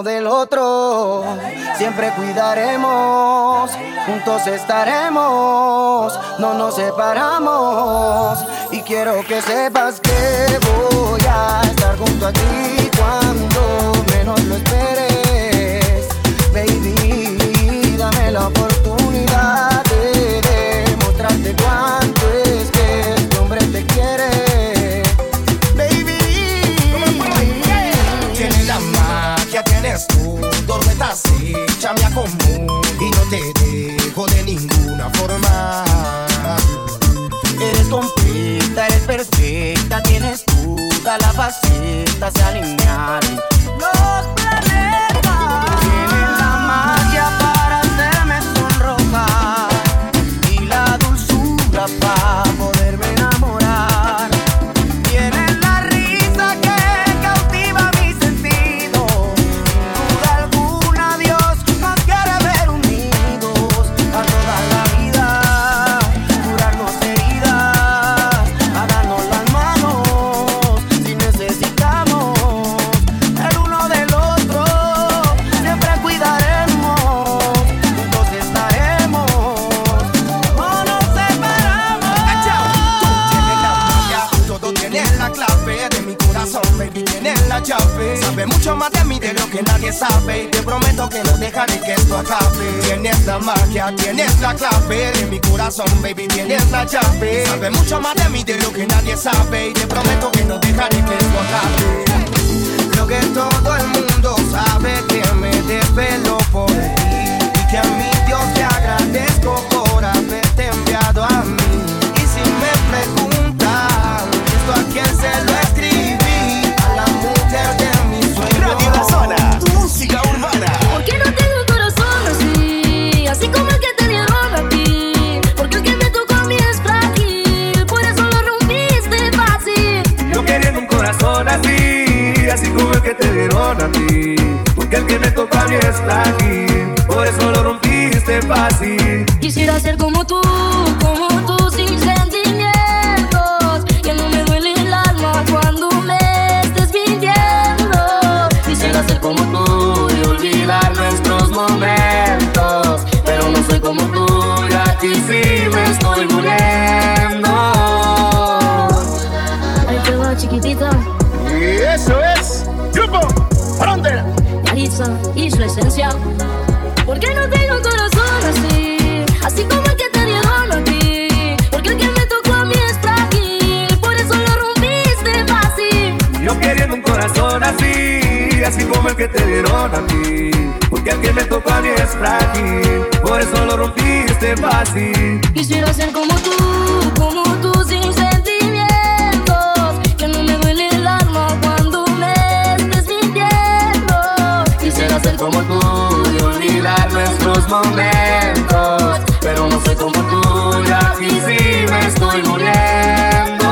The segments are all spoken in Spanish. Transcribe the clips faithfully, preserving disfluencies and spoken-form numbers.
uno del otro. Siempre cuidaremos, juntos estaremos, no nos separamos. Y quiero que sepas que voy a estar junto a ti cuando menos lo esperes. Baby, dame la oportunidad de demostrarte cuánto es que este hombre te quiere. Baby, tienes la magia, tienes todo, metas hecha, me acomodo y no te dejo de ninguna forma. Eres completa, eres perfecta, tienes toda la faceta, se alinearon los planetas. Tienes la magia para hacerme sonrojar y la dulzura para poderme enamorar. Tienes la risa que cautiva mis sentidos. Sin duda alguna Dios nos quiere ver unidos a toda la vida, curarnos heridas, a darnos las manos si necesitamos el uno del otro. Siempre cuidaremos, juntos estaremos, no nos separamos. Tienes la magia, todo tienes la clave de mi corazón, baby, tienes la llave. Sabe mucho más de mí de lo que nadie sabe. Te prometo que no dejaré que esto acabe. Tienes la magia, tienes la clave de mi corazón, baby, tienes la llave. Sabe mucho más de mí de lo que nadie sabe. Y te prometo que no dejaré que esto acabe. Lo que todo el mundo sabe, que me desvelo por ti y que a mi Dios te agradezco por haberte enviado a mí. Y si me preguntan esto a quién se lo escribí, a la mujer de mis sueños. Radio La Zona, música urbana. ¿Por qué no tengo un corazón así? Así como el que te dieron a ti. Porque el que me tocó a mí es frágil, por eso lo rompiste fácil. Yo quería un corazón así, así como el que te dieron a ti. Porque el que me tocó a mí es frágil, por eso lo rompiste fácil. Quisiera ser como tú, como tú, sin sentimientos. Que no me duele el alma cuando me estés mintiendo. Quisiera ser como tú y olvidar nuestros momentos, pero no soy como tú y aquí sí me estoy muriendo. Ahí te va, chiquitita. Y eso es Grupo Frontera. Yaritza y su esencia. ¿Por qué no tengo un corazón así? Así como el que te dieron a ti. Porque el que me tocó a mí es frágil, por eso lo rompiste fácil. Yo queriendo un corazón así, así como el que te dieron a ti. Porque el que me tocó a mí es frágil, por eso lo rompiste fácil. Quisiera ser como tú, como tú, sin sentimientos. Que no me duele el alma cuando me estés mintiendo. Quisiera ser como tú y olvidar nuestros momentos, pero no soy como tú y aquí sí me estoy muriendo.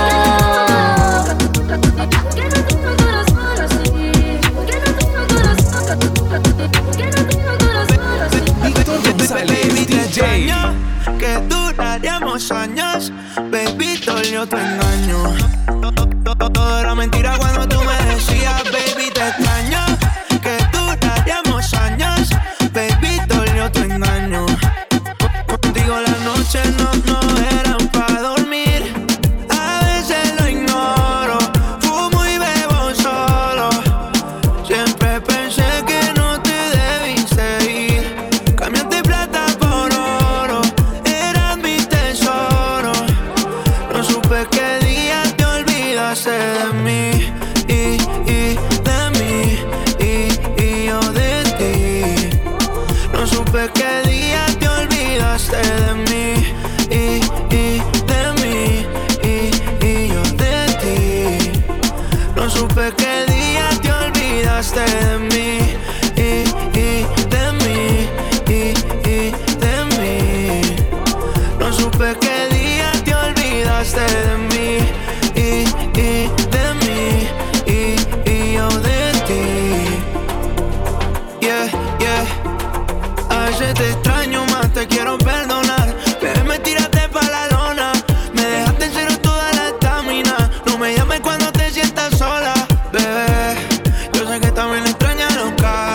¿Por qué no tengo un corazón así? ¿Por qué no tengo un corazón? ¿Por qué no tengo un corazón así? Baby, te extraño, que duraríamos años. Baby, dolió tu engaño. Todo era mentira cuando tú me decías, baby, te extraño, que duraríamos años. Baby, dolió tu engaño. Contigo las noches no, no eran para dormir. A veces lo ignoro, fumo y bebo solo. Siempre pensé que no te debí seguir. Cambiaste plata por oro, eras mi tesoro. No supe qué día te olvidaste de mí y, y de mí y, y yo de ti. No supe qué día te olvidaste de mí y, y de mí y, y yo de ti. No supe qué día te olvidaste de mí y, y de mí y, y de mí. No supe qué día te olvidaste de mí y, y de mí y, y yo de ti. Yeah, yeah. A veces te extraño más, te quiero perdonar. Bebé, me tiraste pa' la lona, me dejaste en cero toda la estamina. No me llames cuando te sientas sola, bebé. Yo sé que también extrañas los carros.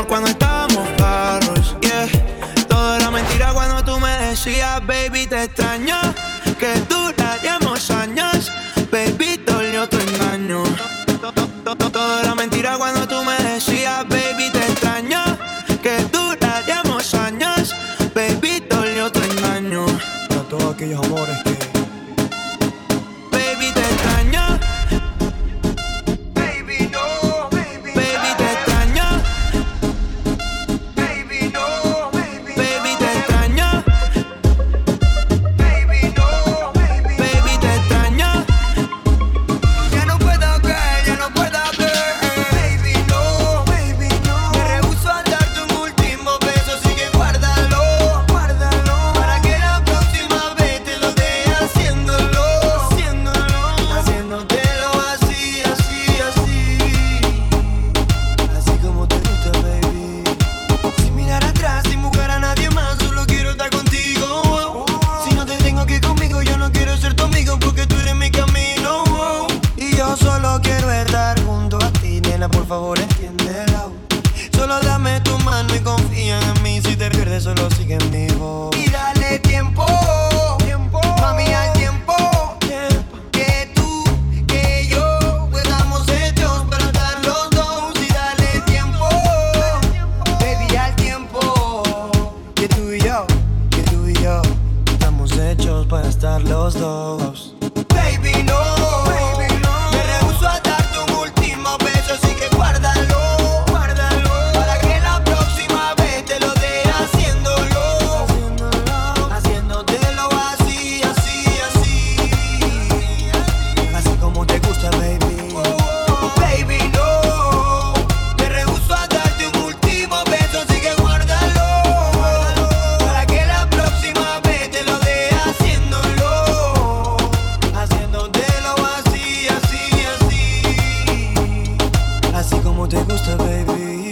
amor cuando estábamos claros, yeah. Todo era mentira cuando tú me decías, baby, te extraño, que duraríamos años, baby, dolió tu engaño. Todo era mentira cuando tú me decías, baby, te extraño, que duraríamos años, baby, dolió tu engaño. A todos aquellos amores que baby, te extraño. baby no, baby, Baby, te extraño. baby no, baby, Baby, te extraño. baby no, baby, Baby, te extraño. ya no puedo creer, ya no puedo creer, baby no, baby no, me rehuso a darte un último beso, así que guárdalo, guárdalo, para que la próxima vez te lo dé haciéndolo, haciéndolo, haciéndotelo así, así, así, así como te gusta, baby, sin mirar atrás, sin buscar a nadie más, solo quiero estar contigo, si no te tengo aquí conmigo, yo no quiero ser tu amigo, porque tú eres mi camino, y yo solo quiero estar junto a ti, nena, por favor entiéndelo. Solo dame tu mano y confía en mí. Si te pierdes, solo sigue en mi voz. Y dale tiempo, tiempo, mami, al tiempo, tiempo. Que tú, que yo, pues estamos hechos para estar los dos. Y dale tiempo, baby, al tiempo. Que tú y yo, que tú y yo, estamos hechos para estar los dos. Baby, no, baby, no. Me rehuso a darte un último beso, así que guárdalo, guárdalo, para que la próxima vez te lo dé haciéndolo, haciéndolo, haciéndotelo así, así, así, así como te gusta, baby. Baby, no. Me rehuso a darte un último beso, así que guárdalo, para que la próxima vez te lo dé haciéndolo, haciéndotelo así, así, así, así como te gusta, baby.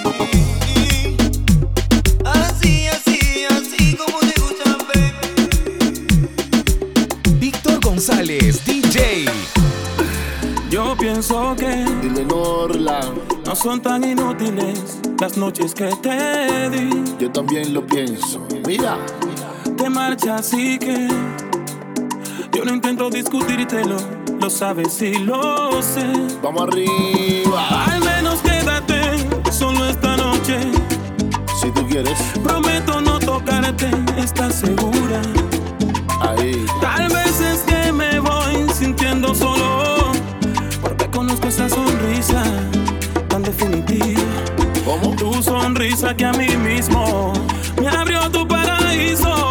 Así, así, así como te gusta, baby. Víctor González, D J. Yo pienso que Dile Norla, no son tan inútiles las noches que te di. yo también lo pienso. Mira, Te marchas y que yo no intento discutírtelo, lo sabes y lo sé. vamos arriba. Al menos quédate solo esta noche. Si tú quieres, Prometo no tocarte, ¿estás segura? ahí. Tal vez es que me voy sintiendo solo, porque conozco esa sonrisa tan definitiva. ¿Cómo? Tu sonrisa que a mí mismo me abrió tu paraíso.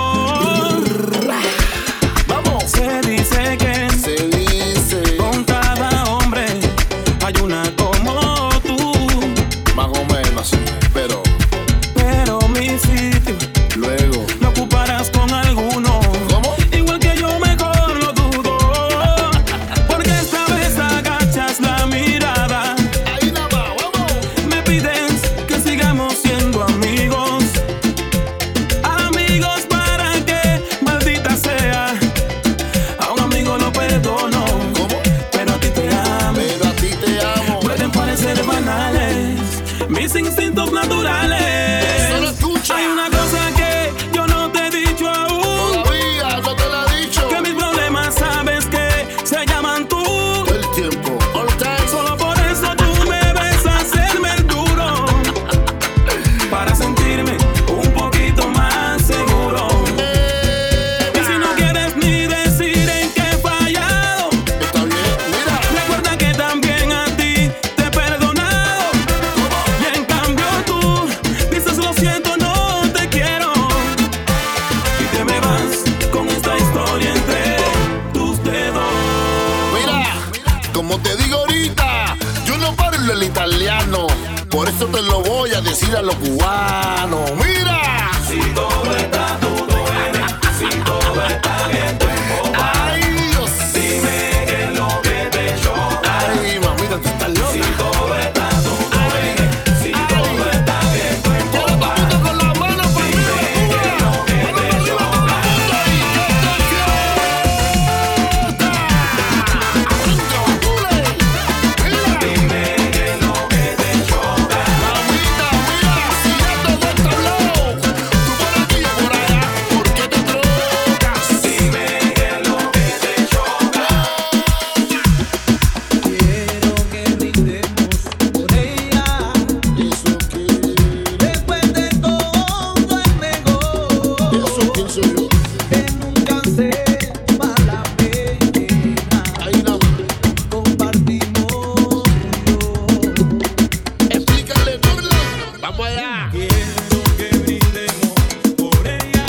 Vamos. Se dice que Se dice, con cada hombre hay una como tú, más o menos, pero pero mi sitio luego. lo ocuparás con alguno. ¿Cómo? Igual que yo, mejor lo dudo, porque esta vez agachas la mirada. Ahí nada más, vamos. Me pides que sigamos siendo amigos, amigos para que, maldita sea, a un amigo lo perdono, ¿Cómo? pero a ti te amo. Pero a ti te amo. Pueden parecer banales mis instintos naturales. Solo escucha. Hay una cosa que yo no te he dicho aún, Todavía no te lo he dicho. que mis problemas sabes que se llaman tú. El tiempo, all time. Solo por eso tú me ves hacerme el duro, para sentirme un poquito más seguro. Y si no quieres ni decir en qué he fallado, Está bien, mira. recuerda que también a ti te he perdonado. Y en cambio tú dices lo siento, no te quiero, y te me vas con esta historia entre tus dedos. Mira, como te digo ahorita, yo no parlo el italiano, por eso te lo voy a decir a los cubanos. Mira, Si todo está, todo viene. Si todo está bien, tú emboba. ay Dios, Dime qué es lo que te choca. ay mamita, tú estás Si loca. todo está, todo viene. Si todo está bien, tú Todo el emboba. mundo con las manos para arriba, Cuba. Manos para arriba, todo el mundo. Y que te fiesta. Arranca, batule. Mira, Dime qué es lo que te choca. mamita, mira. Vamos allá. Quiero que brindemos por ella,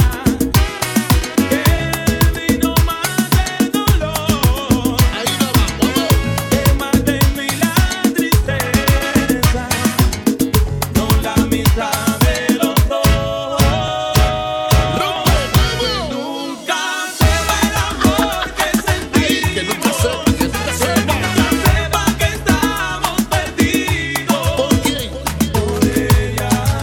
que vino más de dolor, Ahí no va, vamos. que mate en mí la tristeza, no la mitad de los dos. Rompe, mueve. Nunca se va el amor que sentí, Que nunca se, que nunca se va. nunca sepa que estamos perdidos ¿Por quién? por ella.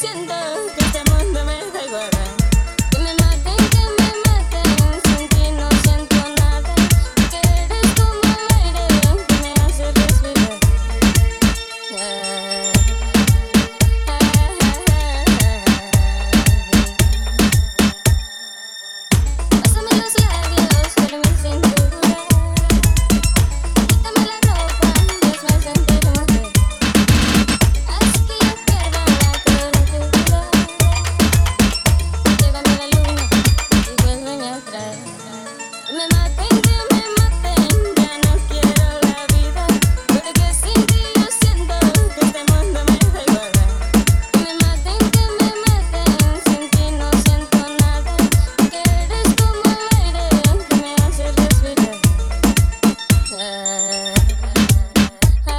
siento que este mundo me da igual. Que me maten, que me maten, sin ti no siento nada. Que eres como el aire que me hace respirar. Ah, ah, ah, ah. Pásame los labios por mi cintura. Quítame la ropa, hazme sentir mujer. Haz que yo pierda la temperatura. Llévame a la luna y vuélveme a traer. Que me maten, que me maten, ya no quiero la vida. Porque sin ti yo siento que este mundo me da igual. Que me maten, que me maten, sin ti no siento nada. Que eres como el aire que me hace respirar. Ah, ah, ah,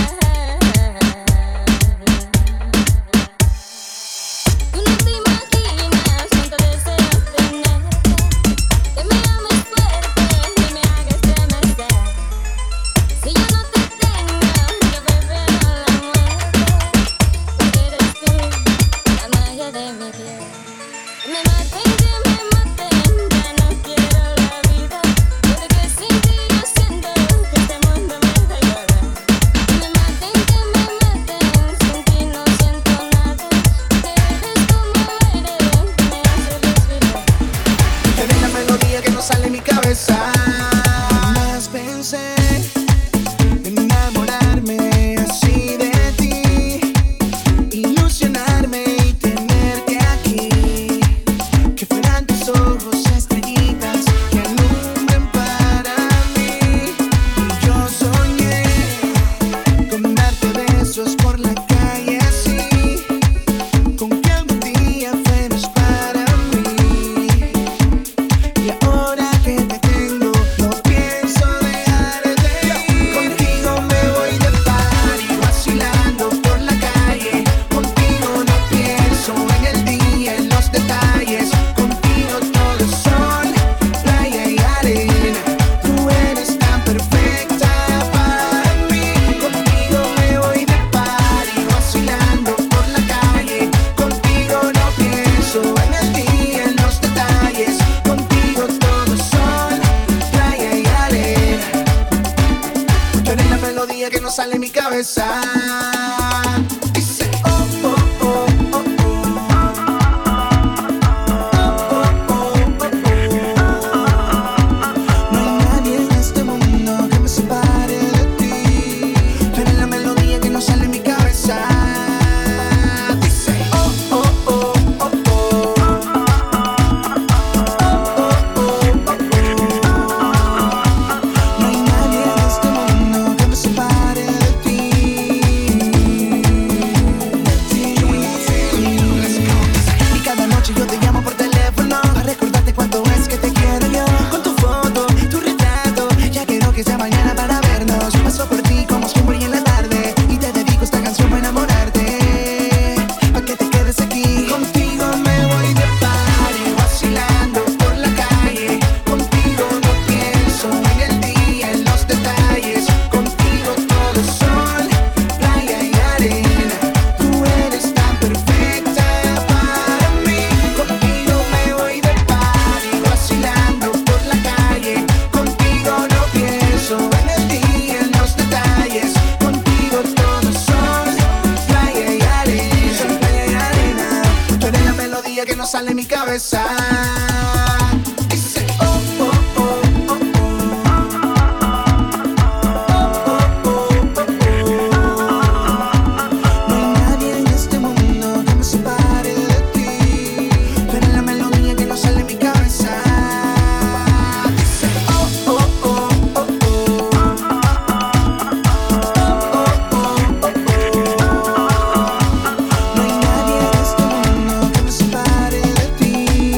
Tú no te imaginas cuánto deseo tenerte. Que me ames fuerte y me hagas estremecer. Si yo no te tengo, yo prefiero la muerte. Porque eres tú la magia de mi piel. Que me maten, que me maten, ya no quiero la vida. Porque sin ti yo siento que este mundo me da igual. Que me maten, que me maten, sin ti no siento nada. Que eres como el aire que me hace respirar. Tienes la melodía que no sale en mi cabeza. Jamás pensé enamorarme así de ti, ilusionarme y tenerte aquí. Que fueran tus ojos estrellitas que alumbren para mí. Y yo soñé con darte besos por la calle así, con que algún día fueras para mí. Y ahora que te tengo, no pienso dejarte ir. Contigo me voy de party, vacilando por la calle. Contigo no pienso en el día, en los detalles. Contigo todo es sol, playa y arena. Tú eres tan perfecta para mí. Contigo me voy de party, vacilando por la calle. Contigo no pienso en el día, en los detalles. Contigo todo es sol, playa y arena. Tú eres la melodía que no sale en mi cabeza. Dice, oh, oh, oh, oh, oh. No hay nadie en este mundo que me separe de ti. Tú eres la melodía que no sale en mi cabeza. Dice, oh, oh, oh, oh, oh. No hay nadie en este mundo que me separe de ti. Y cada noche yo te llamo por teléfono para recordarte cuánto es que te quiero yo. Con tu foto, tu retrato, ya quiero que sea mañana para vernos. Paso por ti como siempre y en la tarde y te dedico esta canción para enamorarte, pa' que te quedes aquí. Contigo me voy de party, vacilando por la calle. Contigo no pienso en el día, en los detalles. Contigo todo es sol, playa y arena. Tú eres tan perfecta para mí. Contigo me voy de party, vacilando por la calle. Contigo no pienso en el día, en los detalles. Contigo todo es sol, playa y arena. Sol, playa y arena. Tú eres la melodía que no sale en mi cabeza. Dice, oh, oh, oh, oh, oh. No hay nadie en este mundo que me separe de ti. Tú eres la melodía que no sale en mi cabeza. Dice, oh, oh, oh, oh, oh. No hay nadie en este mundo que me separe de ti.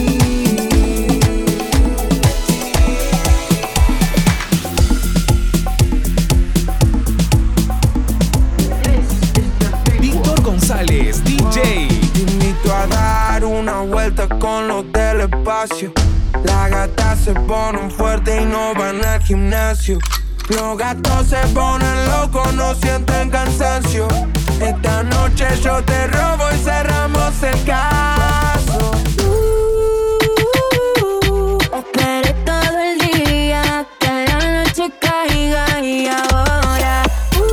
Víctor González, D J. Te invito a dar una vuelta con los del espacio. Las gatas se ponen fuertes y no van al gimnasio. Los gatos se ponen locos, no sienten cansancio. Esta noche yo te robo y cerramos el caso. Uh, esperé todo el día que la noche caiga y ahora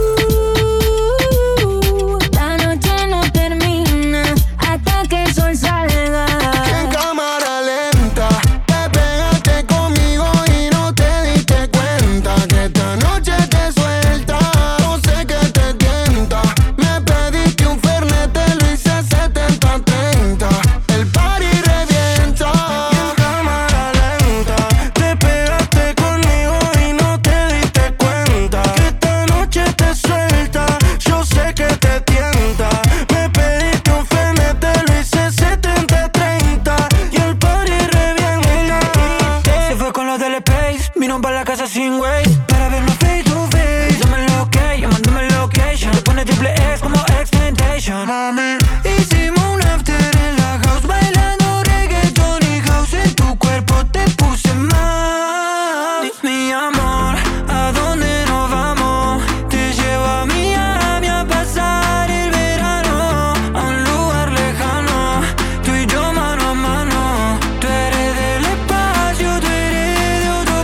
uh, la noche no termina hasta que el sol salga. En cámara lenta te pegaste conmigo y no te diste cuenta que esta noche te suelta. No sé qué te tienta. Me pediste un fernet, te lo hice setenta treinta. El party revienta. En cámara lenta te pegaste conmigo y no te diste cuenta que esta noche te suelta. Yo sé que te tienta. Me pediste un fernet, te lo hice setenta treinta y el party revienta. Se fue con los del Space, vino para la casa sin Waze para vernos face to face. Dame el ok, llamándome el location. Te pone triple X como X-Tentation. Mami, Hicimos un after en la house, bailando reggaeton y house. En tu cuerpo te puse mal. Mi amor, ¿a dónde nos vamos? Te llevo a Miami a pasar el verano, a un lugar lejano, tú y yo mano a mano. Tú eres del espacio, tú eres de otro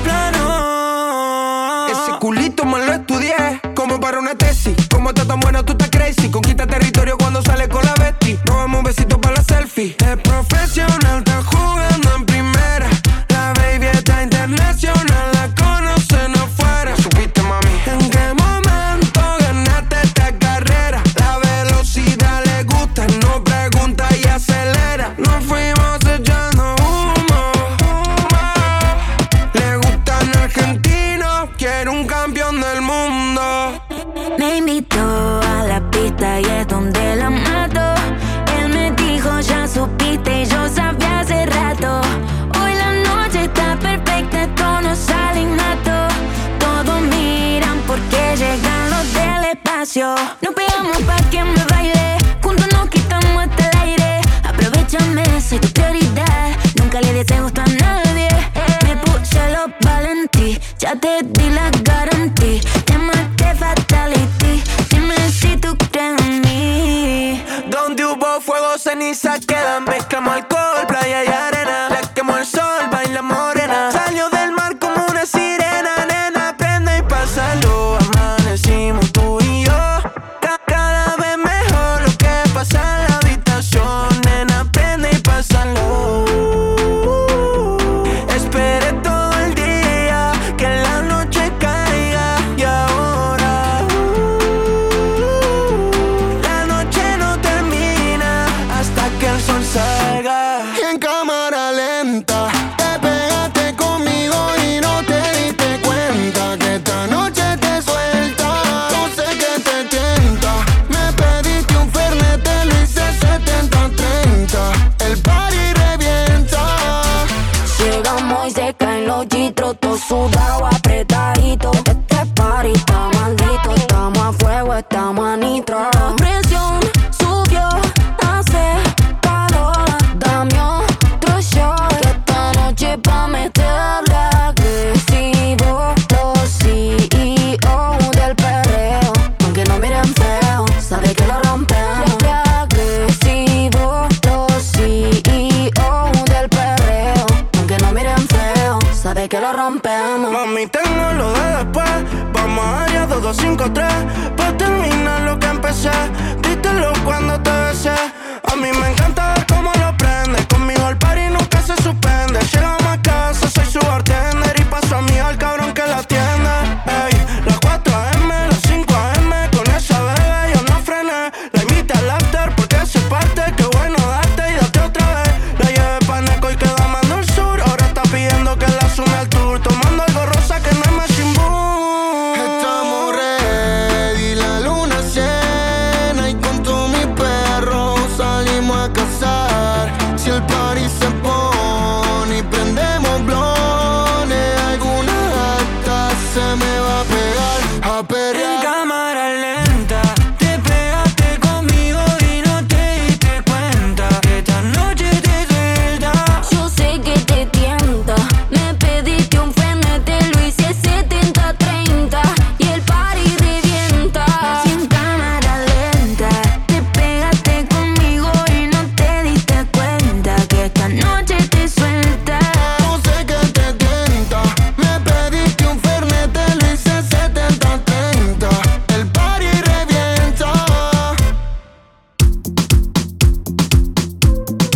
plano. ese culito me lo estudié como para una tesis. Como estás tan buena, tú estás crazy. Conquista territorio cuando sale con la Betty. Robamos un besito para la selfie. Es profesional, está jugando en primera. La baby está internacional, la conocen afuera. ¿Supiste, mami? ¿En qué momento ganaste esta carrera? La velocidad le gusta, no pregunta y acelera. Nos fuimos echando humo, humo. Le gustan argentinos, quiere un campeón del mundo. Me invitó a la pista y es donde la mato. Él me dijo, ya supiste y yo sabía hace rato. Hoy la noche está perfecta, esto no sale innato. Todos miran porque llegan los del espacio. Nos pegamos pa' que me baile, juntos nos quitamos hasta el aire. Aprovechame, soy tu prioridad, nunca le deseo gusto a nadie. Me puse los valentí, ya te di la garantía. Llámate fatality, dime si tú crees en mí. Donde hubo fuego, ceniza quedan. Mezclamos alcohol, playa y arena. Le quemó el sol, baila morena. Salió del mar como una sirena. Nena, prende y pásalo. Amanecimos tú y yo. Ca- Cada vez mejor lo que pasa en la habitación. Nena, prende y pásalo. Esperé todo el día que la noche caiga y ahora la noche no termina hasta que el sol salga. En cámara lenta te pegaste conmigo y no te diste cuenta que esta noche te suelta. No sé qué te tienta. Me pediste un fernet, te lo hice setenta treinta. El party revienta. Llegamos y se caen los chitros, todo sudado, apretadito. Este party está maldito, estamos a fuego, estamos a nitro. La presión subió, hace calor. Dame otro shot, que esta noche pa' meterle agresivo. Los C E O del perreo, aunque no miren feo, sabe que lo rompemos. Agresivo, los C E O del perreo, aunque no miren feo, sabe que lo rompemos. Mami, tengo lo de después. Vamos allá, dos, dos, cinco, tres. Pa' terminar lo que empecé. Dítelo cuando te besé. A mí me encanta ver cómo lo prende. Conmigo el party nunca se suspende. Llegamos a casa, soy su bartender. Y paso a mí al cabrón que la atiende. Ey, las cuatro a eme, las cinco a eme. Con esa bebé yo no frené. La invité al after porque se parte. Qué bueno darte y date otra vez. La llevé pa' Neco y quedó amando el sur. Ahora está pidiendo que la sume al tour. Tomando algo rosa que no es Machine Boom. Estamos ready, la luna llena y con todo mi pelo.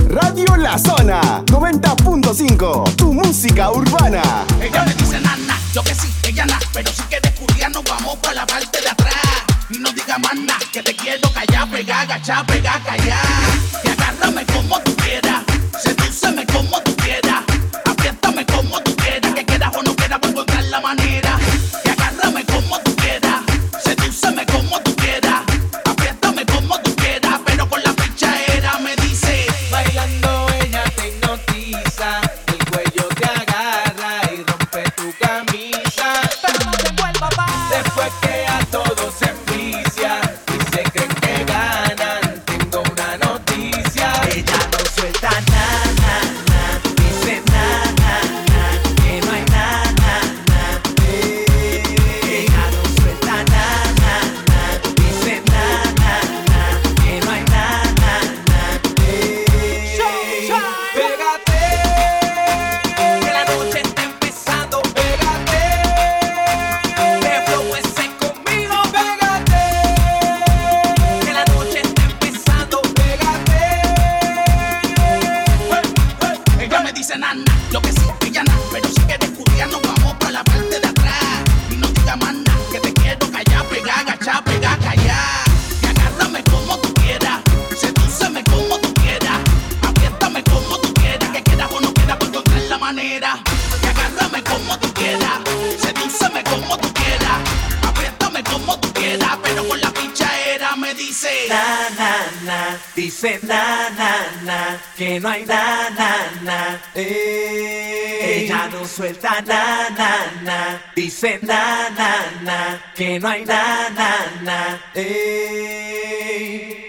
Radio La Zona noventa punto cinco, tu música urbana. Ella me dice nana, yo que sí, ella na, pero si quieres culiar nos vamos para la parte de atrás. Y no diga más nada, que te quiero callar, pegar, agachar, pegar, callar. Y agárrame como tú quieras, sedúceme como tú quieras, apriétame como tú quieras, que quieras o no quieras, voy a encontrar la manera. Y agárrame como tú quieras, sedúceme como tú quieras, apriétame como tú quieras, pero con la pichadera me dice. Bailando ella te hipnotiza, el cuello te agarra y rompe tu camisa. Pero no te vuelva pa. Después que a todos se envicia y se creen que ganan, tengo una noticia. Ella no suelta nada, nada, dice nada, nada, que no hay nada, nada. Ella no suelta nada, nada, dice nada, nada, que no hay nada, nada. Pégate, que la noche está empezando. Pégate, que flow ese conmigo. Pégate, que la noche está empezando. Pégate. Ella me dice nana, yo que sí, ella na, pero si quieres culiar nos vamos para la parte de atrás. Y no diga más nada, que te quiero callar, pegar, agachar, pegar, callar. Y agárrame como tú quieras, sedúceme como tú quieras, apriétame como tú quieras, que quieras o no quieras, voy a encontrar la manera. Y agárrame como tú quieras, sedúceme como tú quieras, apriétame como tú quieras, pero con la pichadera me dice. Na, na, na, dice na, na, na, que no hay na, na, na. Ella no suelta na, na, na, dice na, na, na, que no hay na, na, na. Ey.